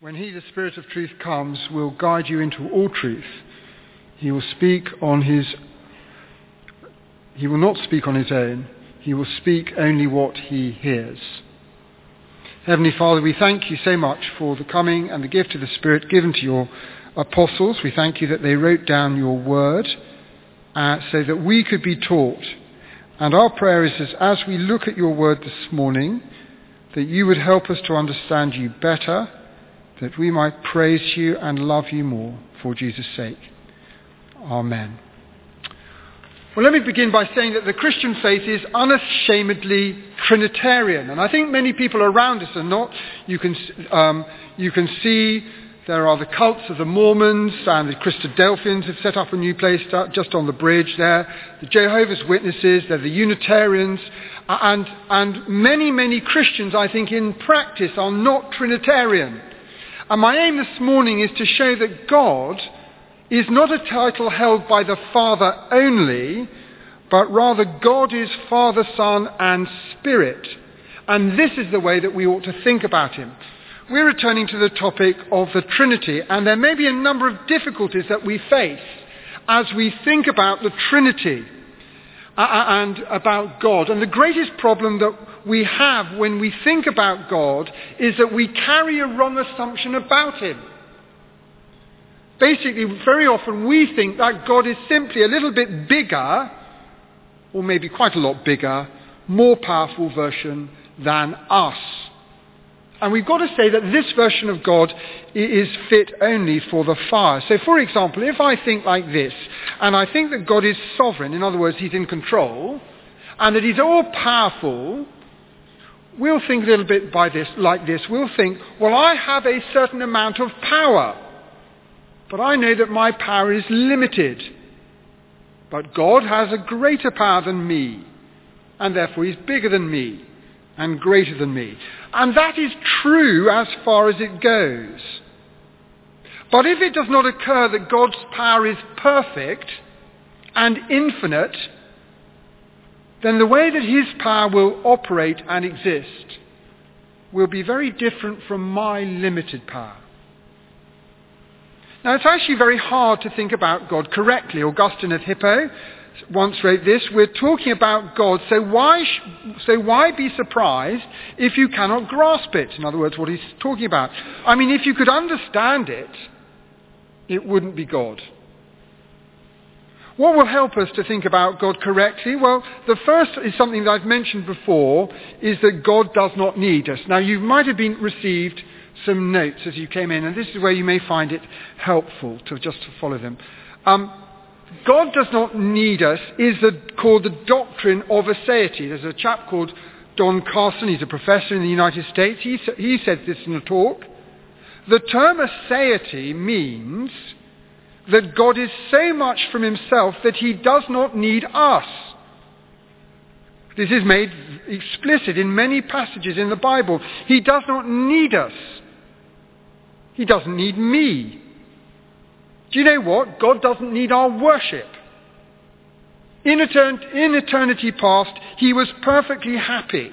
When he, the Spirit of truth, comes, will guide you into all truth. He will not speak on his own. He will speak only what he hears. Heavenly Father, we thank you so much for the coming and the gift of the Spirit given to your apostles. We thank you that they wrote down your word so that we could be taught. And our prayer is as we look at your word this morning, that you would help us to understand you better, that we might praise you and love you more for Jesus' sake. Amen. Well, let me begin by saying that the Christian faith is unashamedly Trinitarian, and I think many people around us are not. You can see there are the cults of the Mormons, and the Christadelphians have set up a new place just on the bridge there. The Jehovah's Witnesses, they're the Unitarians, and many Christians, I think, in practice are not Trinitarian. And my aim this morning is to show that God is not a title held by the Father only, but rather God is Father, Son, and Spirit. And this is the way that we ought to think about him. We're returning to the topic of the Trinity, and there may be a number of difficulties that we face as we think about the Trinity and about God. And the greatest problem that we have when we think about God is that we carry a wrong assumption about him. Basically, very often we think that God is simply a little bit bigger, or maybe quite a lot bigger, more powerful version than us. And we've got to say that this version of God is fit only for the fire. So, for example, if I think like this, and I think that God is sovereign, in other words, he's in control, and that he's all-powerful, we'll think a little bit like this. We'll think, well, I have a certain amount of power, but I know that my power is limited. But God has a greater power than me, and therefore he's bigger than me and greater than me. And that is true as far as it goes. But if it does not occur that God's power is perfect and infinite, then the way that his power will operate and exist will be very different from my limited power. Now, it's actually very hard to think about God correctly. Augustine of Hippo once wrote this: we're talking about God, so why be surprised if you cannot grasp it? In other words, what he's talking about. I mean, if you could understand it, it wouldn't be God. What will help us to think about God correctly? Well, the first is something that I've mentioned before, is that God does not need us. Now, you might have received some notes as you came in, and this is where you may find it helpful to follow them. God does not need us is called the doctrine of aseity. There's a chap called Don Carson. He's a professor in the United States. He said this in a talk. The term aseity means that God is so much from himself that he does not need us. This is made explicit in many passages in the Bible. He does not need us. He doesn't need me. Do you know what? God doesn't need our worship. In eternity past, he was perfectly happy.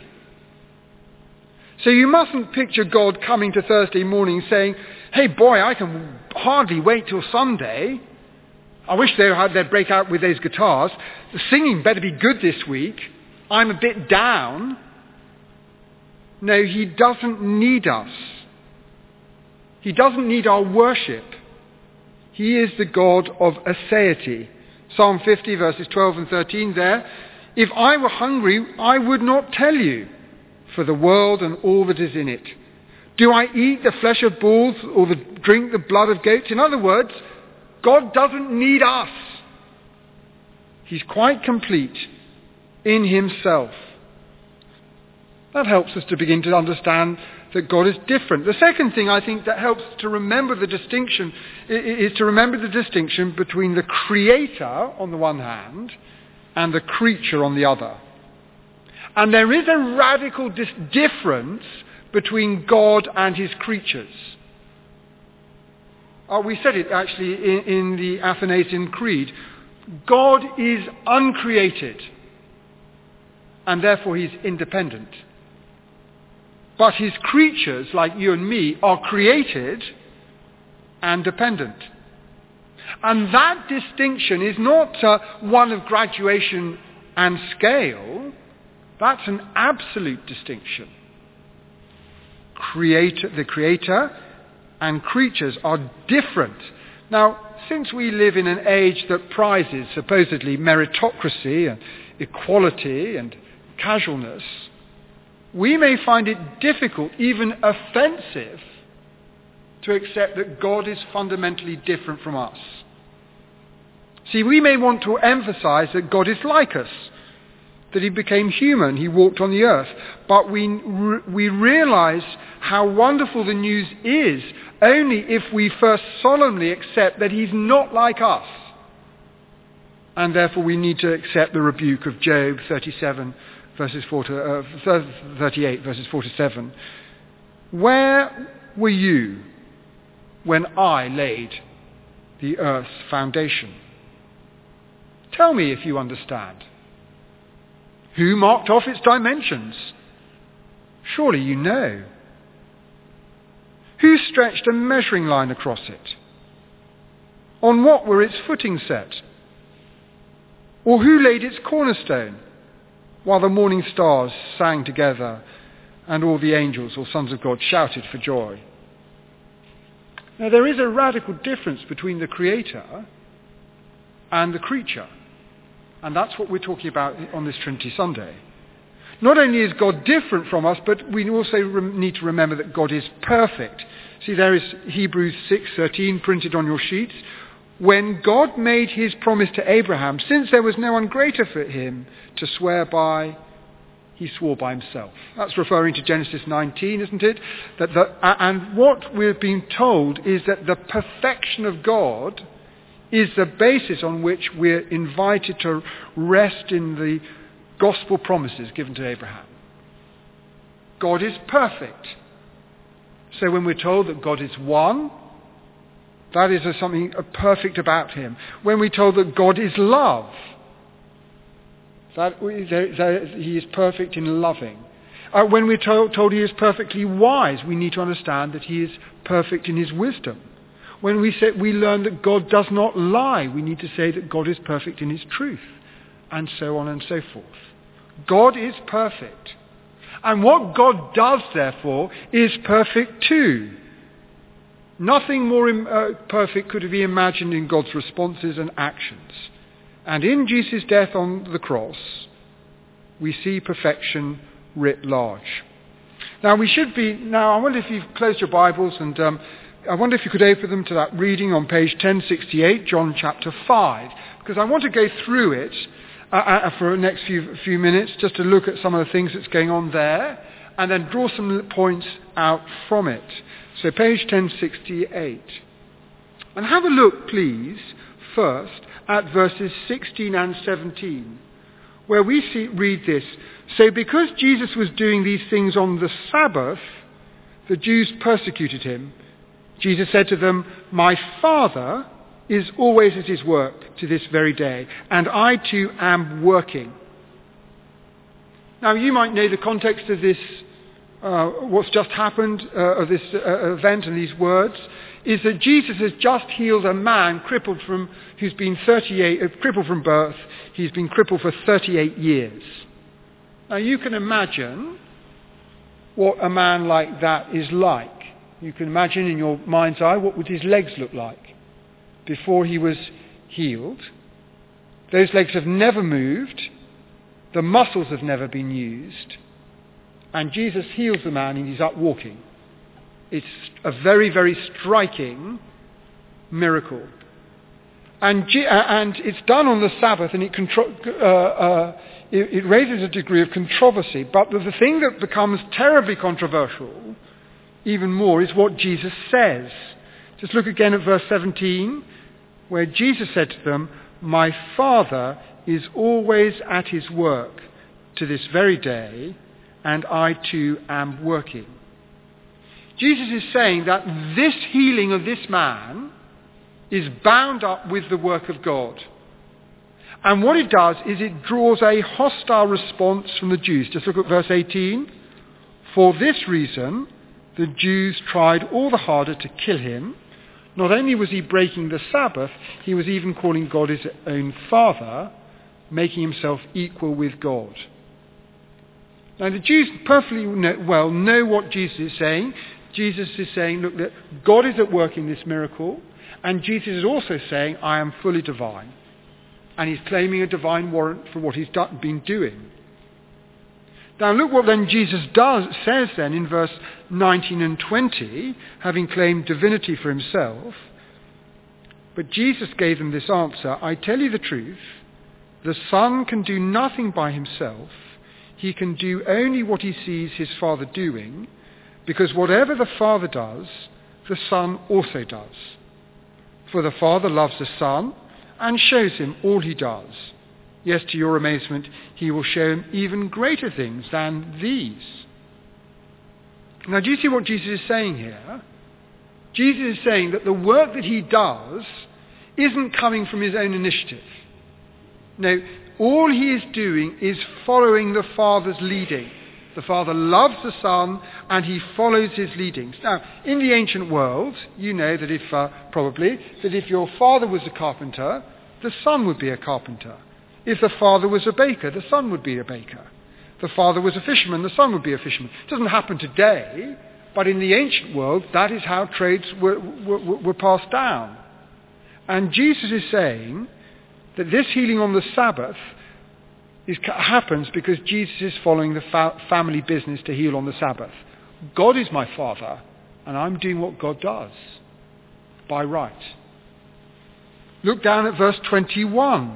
So you mustn't picture God coming to Thursday morning saying, hey boy, I can hardly wait till Sunday. I wish they'd break out with those guitars. The singing better be good this week. I'm a bit down. No, he doesn't need us. He doesn't need our worship. He is the God of aseity. Psalm 50 verses 12 and 13 there. If I were hungry, I would not tell you, for the world and all that is in it. Do I eat the flesh of bulls or drink the blood of goats? In other words, God doesn't need us. He's quite complete in himself. That helps us to begin to understand that God is different. The second thing I think that helps to remember the distinction is to remember the distinction between the creator on the one hand and the creature on the other. And there is a radical difference between God and his creatures. We said it actually in the Athanasian Creed. God is uncreated, and therefore he's independent. But his creatures, like you and me, are created and dependent. And that distinction is not one of graduation and scale. That's an absolute distinction. The Creator and creatures are different. Now, since we live in an age that prizes supposedly meritocracy and equality and casualness, we may find it difficult, even offensive, to accept that God is fundamentally different from us. See, we may want to emphasize that God is like us, that he became human, he walked on the earth. But we realize how wonderful the news is only if we first solemnly accept that he's not like us. And therefore we need to accept the rebuke of Job 38 verses 4 to 7. Where were you when I laid the earth's foundation? Tell me if you understand. Who marked off its dimensions? Surely you know. Who stretched a measuring line across it? On what were its footings set? Or who laid its cornerstone while the morning stars sang together and all the angels or sons of God shouted for joy? Now there is a radical difference between the Creator and the creature. And that's what we're talking about on this Trinity Sunday. Not only is God different from us, but we also need to remember that God is perfect. See, there is Hebrews 6:13 printed on your sheets. When God made his promise to Abraham, since there was no one greater for him to swear by, he swore by himself. That's referring to Genesis 19, isn't it? And what we're being told is that the perfection of God is the basis on which we're invited to rest in the gospel promises given to Abraham. God is perfect. So when we're told that God is one, that is something perfect about him. When we're told that God is love, that he is perfect in loving. When we're told he is perfectly wise, we need to understand that he is perfect in his wisdom. When we learn that God does not lie, we need to say that God is perfect in his truth, and so on and so forth. God is perfect. And what God does, therefore, is perfect too. Nothing more perfect could be imagined in God's responses and actions. And in Jesus' death on the cross, we see perfection writ large. Now I wonder if you've closed your Bibles, and I wonder if you could open them to that reading on page 1068, John chapter 5, because I want to go through it for the next few minutes, just to look at some of the things that's going on there, and then draw some points out from it. So page 1068. And have a look, please, first at verses 16 and 17, where we read this. So because Jesus was doing these things on the Sabbath, the Jews persecuted him. Jesus said to them, "My Father is always at his work to this very day, and I too am working." Now you might know the context of this, what's just happened, of this event and these words, is that Jesus has just healed a man crippled from birth. He's been crippled for 38 years. Now you can imagine what a man like that is like. You can imagine in your mind's eye what would his legs look like before he was healed. Those legs have never moved. The muscles have never been used. And Jesus heals the man and he's up walking. It's a very, very striking miracle. And it's done on the Sabbath, and it raises a degree of controversy. But the thing that becomes terribly controversial, even more, is what Jesus says. Just look again at verse 17, where Jesus said to them, "My Father is always at his work to this very day, and I too am working." Jesus is saying that this healing of this man is bound up with the work of God. And what it does is it draws a hostile response from the Jews. Just look at verse 18. For this reason, the Jews tried all the harder to kill him. Not only was he breaking the Sabbath, he was even calling God his own Father, making himself equal with God. Now the Jews perfectly well know what Jesus is saying. Jesus is saying, look, that God is at work in this miracle, and Jesus is also saying, I am fully divine. And he's claiming a divine warrant for what he's been doing. Now look what then Jesus says then in verse 19 and 20, having claimed divinity for himself. But Jesus gave them this answer, I tell you the truth, the Son can do nothing by himself. He can do only what he sees his Father doing, because whatever the Father does, the Son also does. For the Father loves the Son and shows him all he does. Yes, to your amazement, he will show him even greater things than these. Now, do you see what Jesus is saying here? Jesus is saying that the work that he does isn't coming from his own initiative. No, all he is doing is following the Father's leading. The Father loves the Son and he follows his leadings. Now, in the ancient world, you know that if your father was a carpenter, the son would be a carpenter. If the father was a baker, the son would be a baker. The father was a fisherman, the son would be a fisherman. It doesn't happen today, but in the ancient world, that is how trades were passed down. And Jesus is saying that this healing on the Sabbath happens because Jesus is following the family business to heal on the Sabbath. God is my Father, and I'm doing what God does by right. Look down at verse 21.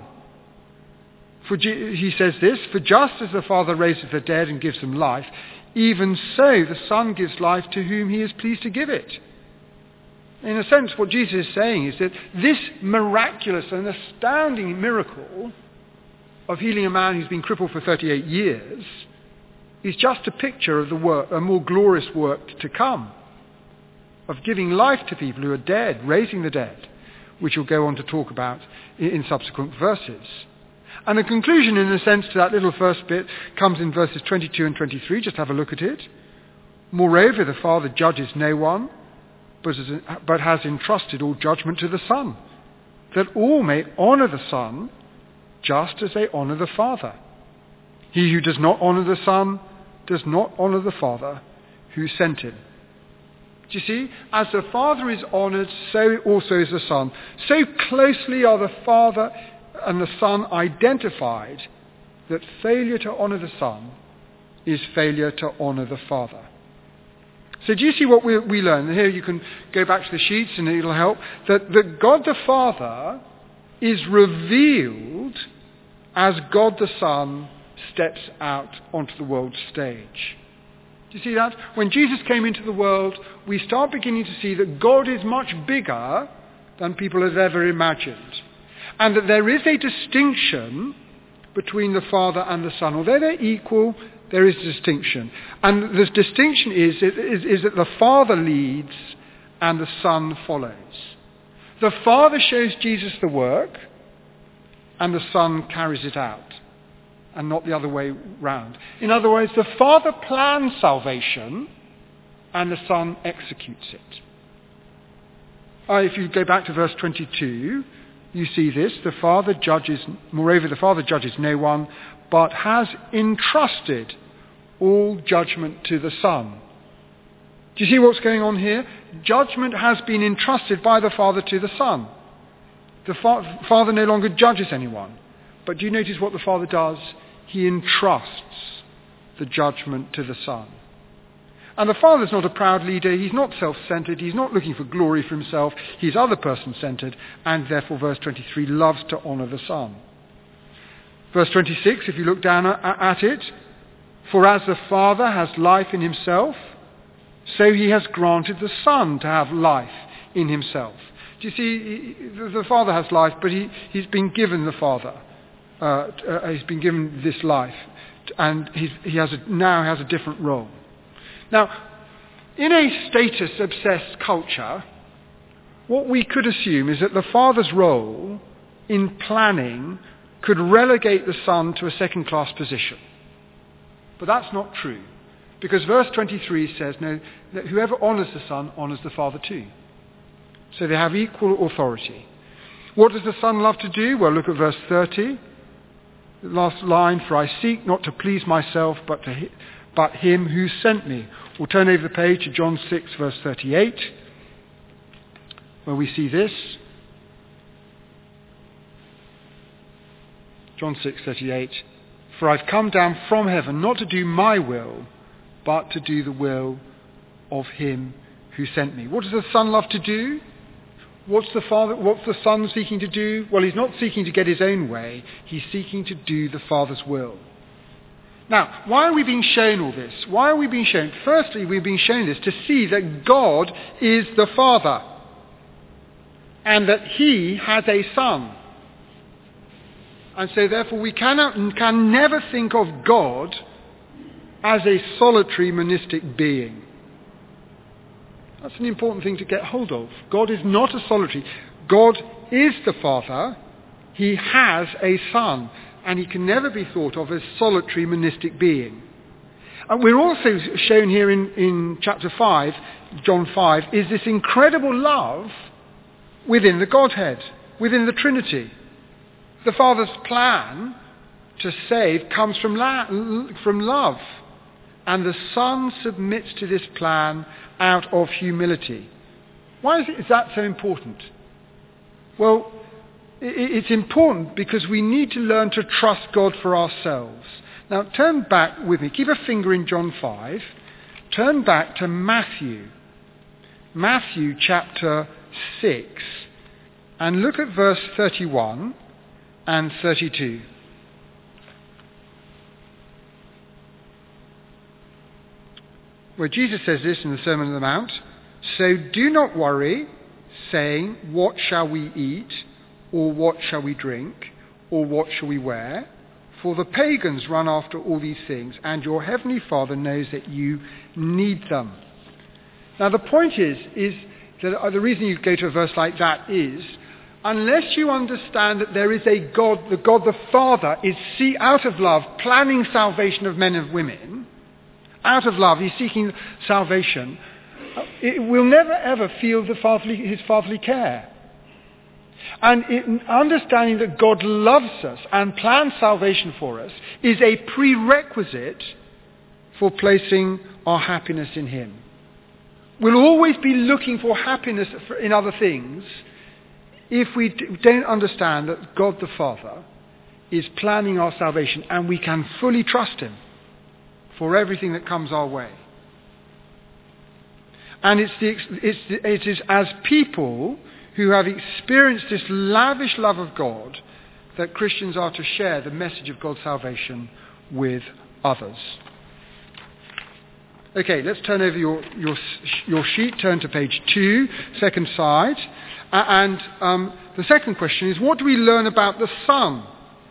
He says this, for just as the Father raises the dead and gives them life, even so the Son gives life to whom he is pleased to give it. In a sense, what Jesus is saying is that this miraculous and astounding miracle of healing a man who's been crippled for 38 years is just a picture of the work, a more glorious work to come, of giving life to people who are dead, raising the dead, which we'll go on to talk about in subsequent verses. And the conclusion, in a sense, to that little first bit comes in verses 22 and 23. Just have a look at it. Moreover, the Father judges no one, but has entrusted all judgment to the Son, that all may honour the Son just as they honour the Father. He who does not honour the Son does not honour the Father who sent him. Do you see? As the Father is honoured, so also is the Son. So closely are the Father and the Son identified that failure to honour the Son is failure to honour the Father. So do you see what we learn? And here you can go back to the sheets and it'll help. That God the Father is revealed as God the Son steps out onto the world stage. Do you see that? When Jesus came into the world, we start beginning to see that God is much bigger than people have ever imagined. And that there is a distinction between the Father and the Son. Although they're equal, there is a distinction. And the distinction is that the Father leads and the Son follows. The Father shows Jesus the work and the Son carries it out, and not the other way round. In other words, the Father plans salvation and the Son executes it. If you go back to verse 22, you see this. Moreover, the Father judges no one, but has entrusted all judgment to the Son. Do you see what's going on here? Judgment has been entrusted by the Father to the Son. The Father no longer judges anyone. But do you notice what the Father does? He entrusts the judgment to the Son. And the Father's not a proud leader. He's not self-centered. He's not looking for glory for himself. He's other person-centered, and therefore, verse 23, loves to honour the Son. Verse 26, if you look down at it, for as the Father has life in himself, so he has granted the Son to have life in himself. Do you see, the Father has life, but he's been given the Father. He's been given this life, and he now has a different role. Now, in a status-obsessed culture, what we could assume is that the Father's role in planning could relegate the Son to a second-class position. But that's not true. Because verse 23 says, no, that whoever honours the Son honours the Father too. So they have equal authority. What does the Son love to do? Well, look at verse 30. The last line, for I seek not to please myself, but him who sent me. We'll turn over the page to John 6, verse 38, where we see this. John 6:38. For I've come down from heaven not to do my will, but to do the will of him who sent me. What does the Son love to do? What's the Son seeking to do? Well, he's not seeking to get his own way. He's seeking to do the Father's will. Now, why are we being shown all this? Why are we being shown? Firstly, we're being shown this to see that God is the Father and that he has a Son. And so therefore we can never think of God as a solitary monistic being. That's an important thing to get hold of. God is not a solitary. God is the Father. He has a Son. And he can never be thought of as solitary monistic being. And we're also shown here in chapter 5, John 5, is this incredible love within the Godhead, within the Trinity. The Father's plan to save comes from love. And the Son submits to this plan out of humility. Why is that so important? Well, it's important because we need to learn to trust God for ourselves. Now turn back with me. Keep a finger in John 5. Turn back to Matthew. Matthew chapter 6. And look at verse 31 and 32. Where Jesus says this in the Sermon on the Mount. So do not worry, saying, what shall we eat? Or what shall we drink? Or what shall we wear? For the pagans run after all these things, and your heavenly Father knows that you need them. Now the point is that the reason you go to a verse like that is, unless you understand that there is a God, the God the Father is out of love planning salvation of men and women, out of love he's seeking salvation, it will never ever feel his fatherly care. And understanding that God loves us and plans salvation for us is a prerequisite for placing our happiness in him. We'll always be looking for happiness in other things if we don't understand that God the Father is planning our salvation and we can fully trust him for everything that comes our way. And it is as people who have experienced this lavish love of God that Christians are to share the message of God's salvation with others. Okay, let's turn over your sheet, turn to page 2, second side. And the second question is, what do we learn about the Son?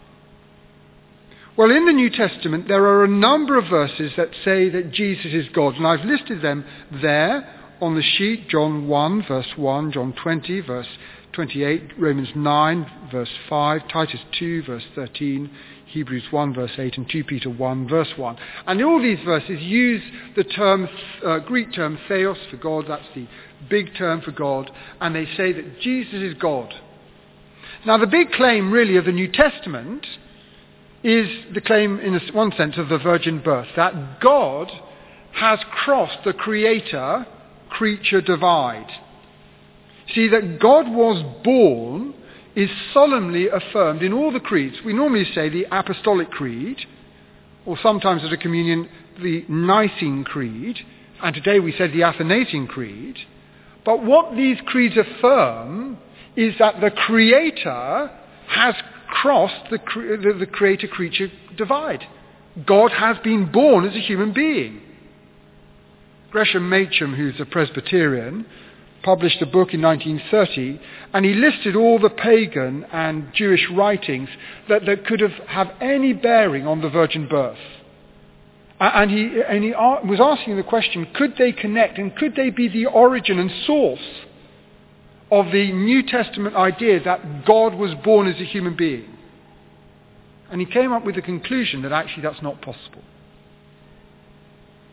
Well, in the New Testament, there are a number of verses that say that Jesus is God, and I've listed them there on the sheet. John 1, verse 1, John 20, verse 28, Romans 9, verse 5, Titus 2, verse 13, Hebrews 1, verse 8, and 2 Peter 1, verse 1. And all these verses use the term, Greek term theos for God, that's the big term for God, and they say that Jesus is God. Now the big claim really of the New Testament is the claim in one sense of the virgin birth, that God has crossed the creator-creature divide. See, that God was born is solemnly affirmed in all the creeds. We normally say the Apostolic Creed, or sometimes at a communion, the Nicene Creed, and today we said the Athanasian Creed. But what these creeds affirm is that the Creator has crossed the creator-creature divide. God has been born as a human being. Gresham Machen, who's a Presbyterian, published a book in 1930, and he listed all the pagan and Jewish writings that could have any bearing on the virgin birth. And he was asking the question, could they connect and could they be the origin and source of the New Testament idea that God was born as a human being? And he came up with the conclusion that actually that's not possible.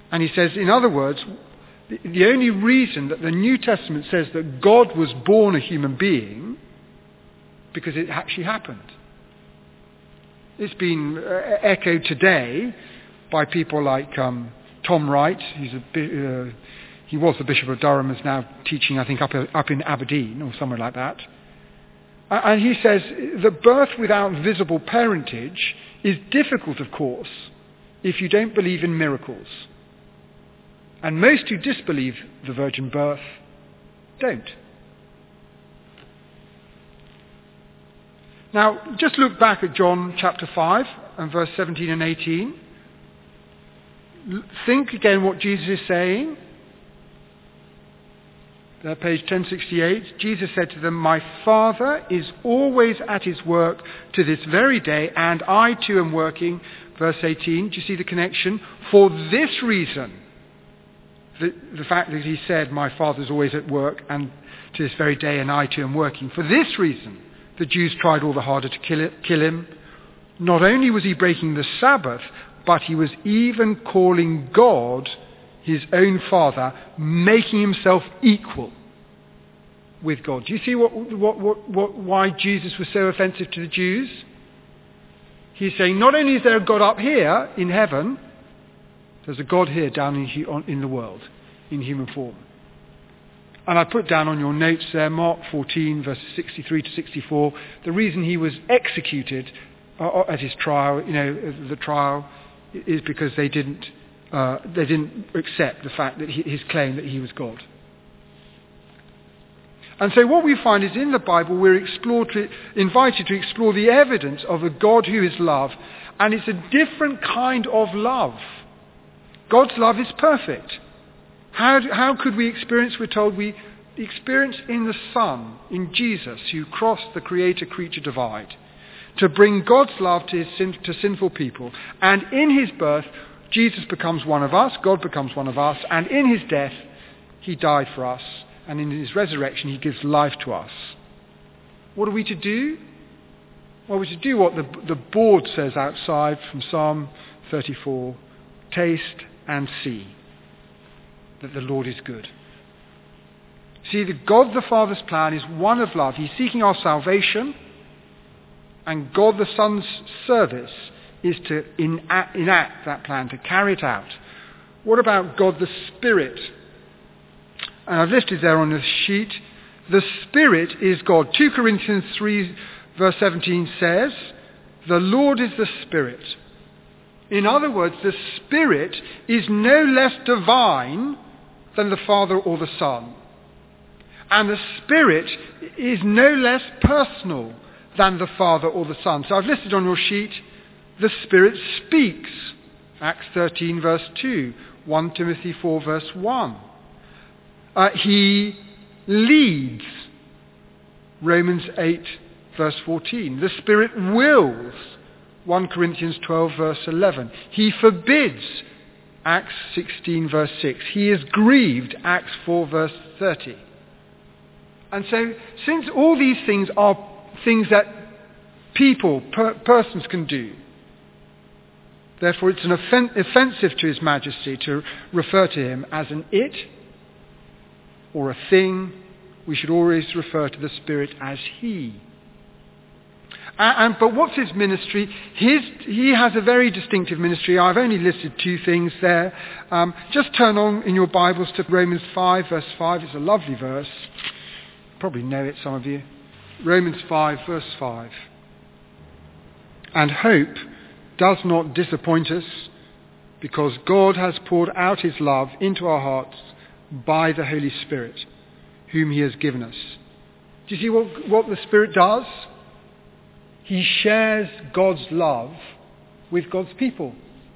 And he says, in other words, the only reason that the New Testament says that God was born a human being, because it actually happened. It's been echoed today by people like Tom Wright, he was the Bishop of Durham, is now teaching, I think, up in Aberdeen or somewhere like that. And he says that birth without visible parentage is difficult, of course, if you don't believe in miracles. And most who disbelieve the virgin birth don't. Now, just look back at John chapter 5 and verse 17 and 18. Think again what Jesus is saying. Page 1068, Jesus said to them, "My Father is always at his work to this very day, and I too am working." Verse 18, do you see the connection? For this reason, the fact that he said, "My Father is always at work, and to this very day, and I too am working." For this reason, the Jews tried all the harder to kill him. Not only was he breaking the Sabbath, but he was even calling God his own Father, making himself equal with God. Do you see why Jesus was so offensive to the Jews? He's saying, not only is there a God up here in heaven, there's a God here down in the world, in human form. And I put down on your notes there, Mark 14, verses 63 to 64, the reason he was executed at his trial, the trial, is because they didn't accept the fact that his claim that he was God. And so what we find is in the Bible we're invited to explore the evidence of a God who is love, and it's a different kind of love. God's love is perfect. How could we experience, we're told, we experience in the Son, in Jesus, who crossed the creator-creature divide, to bring God's love to sinful people. And in his birth, Jesus becomes one of us, God becomes one of us, and in his death, he died for us, and in his resurrection, he gives life to us. What are we to do? Well, we're to do what the board says outside from Psalm 34, taste and see that the Lord is good. See, the God the Father's plan is one of love. He's seeking our salvation, and God the Son's service is to enact that plan, to carry it out. What about God the Spirit? And I've listed there on the sheet, the Spirit is God. 2 Corinthians 3 verse 17 says, "The Lord is the Spirit." In other words, the Spirit is no less divine than the Father or the Son. And the Spirit is no less personal than the Father or the Son. So I've listed on your sheet, the Spirit speaks. Acts 13 verse 2, 1 Timothy 4 verse 1. He leads. Romans 8 verse 14. The Spirit wills. 1 Corinthians 12 verse 11. He forbids. Acts 16 verse 6. He is grieved. Acts 4 verse 30. And so, since all these things are things that persons can do, therefore it's offensive to His Majesty to refer to Him as an it or a thing. We should always refer to the Spirit as He. But what's His ministry? He has a very distinctive ministry. I've only listed 2 things there. Just turn on in your Bibles to Romans 5 verse 5. It's a lovely verse. Probably know it, some of you. Romans 5 verse 5. "And hope does not disappoint us, because God has poured out His love into our hearts by the Holy Spirit, whom He has given us." Do you see what the Spirit does? He shares God's love with God's people.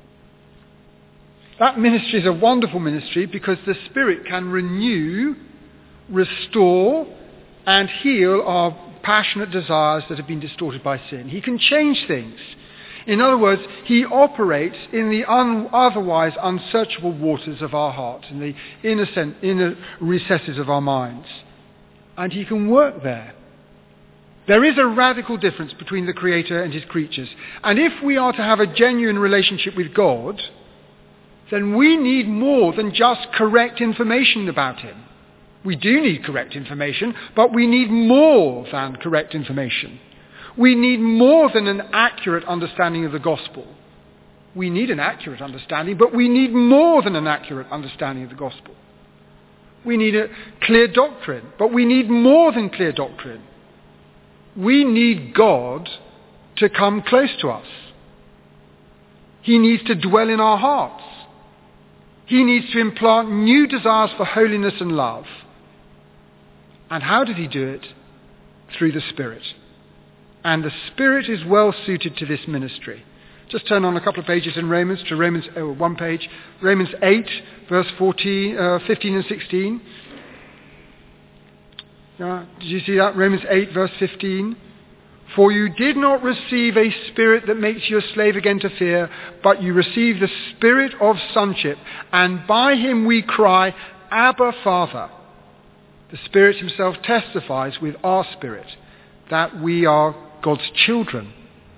That ministry is a wonderful ministry because the Spirit can renew, restore, and heal our passionate desires that have been distorted by sin. He can change things. In other words, He operates in the otherwise unsearchable waters of our heart, in the inner recesses of our minds. And He can work there. There is a radical difference between the Creator and His creatures. And if we are to have a genuine relationship with God, then we need more than just correct information about him. We do need correct information, but we need more than correct information. We need more than an accurate understanding of the gospel. We need an accurate understanding, but we need more than an accurate understanding of the gospel. We need a clear doctrine, but we need more than clear doctrine. We need God to come close to us. He needs to dwell in our hearts. He needs to implant new desires for holiness and love. And how does he do it? Through the Spirit. And the Spirit is well suited to this ministry. Just turn on a couple of pages in Romans, one page. Romans 8, verse 15 and 16. Did you see that? Romans 8, verse 15. For you did not receive a spirit that makes you a slave again to fear, but you received the Spirit of sonship, and by him we cry, Abba, Father. The Spirit himself testifies with our spirit that we are God's children.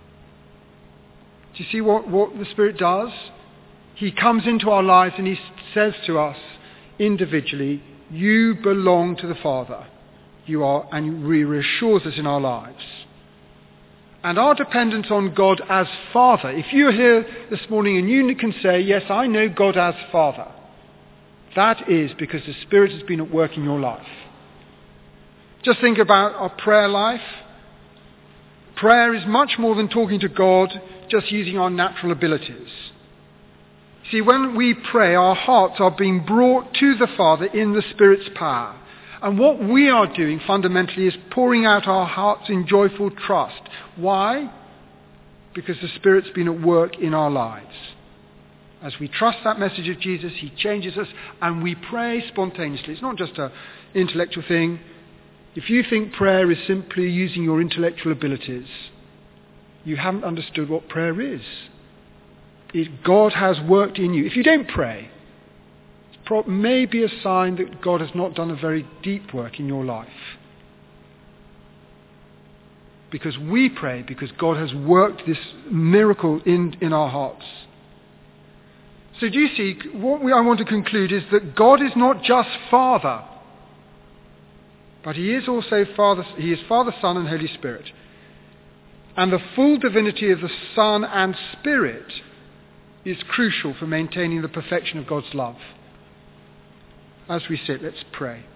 Do you see what the Spirit does? He comes into our lives and he says to us individually, you belong to the Father. You are, and he reassures us in our lives. And our dependence on God as Father, if you're here this morning and you can say, yes, I know God as Father, that is because the Spirit has been at work in your life. Just think about our prayer life. Prayer is much more than talking to God, just using our natural abilities. See, when we pray, our hearts are being brought to the Father in the Spirit's power. And what we are doing fundamentally is pouring out our hearts in joyful trust. Why? Because the Spirit's been at work in our lives. As we trust that message of Jesus, he changes us and we pray spontaneously. It's not just an intellectual thing. If you think prayer is simply using your intellectual abilities, you haven't understood what prayer is. God has worked in you. If you don't pray, it may be a sign that God has not done a very deep work in your life. Because we pray, because God has worked this miracle in our hearts. So do you see, I want to conclude is that God is not just Father, but he is also Father. He is Father, Son, and Holy Spirit. And the full divinity of the Son and Spirit is crucial for maintaining the perfection of God's love. As we sit, let's pray.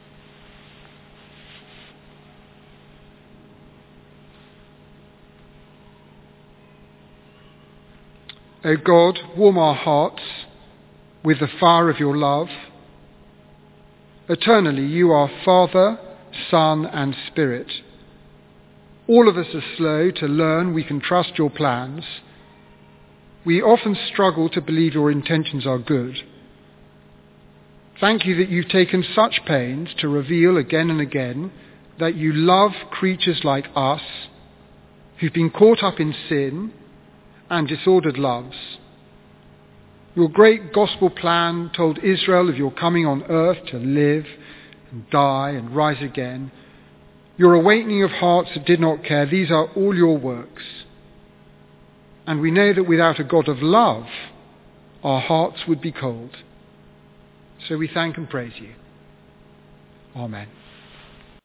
O God, warm our hearts with the fire of your love. Eternally, you are Father, Son, and Spirit. All of us are slow to learn we can trust your plans. We often struggle to believe your intentions are good. Thank you that you've taken such pains to reveal again and again that you love creatures like us who've been caught up in sin and disordered loves. Your great gospel plan told Israel of your coming on earth to live and die and rise again. Your awakening of hearts that did not care, these are all your works. And we know that without a God of love, our hearts would be cold. So we thank and praise you. Amen.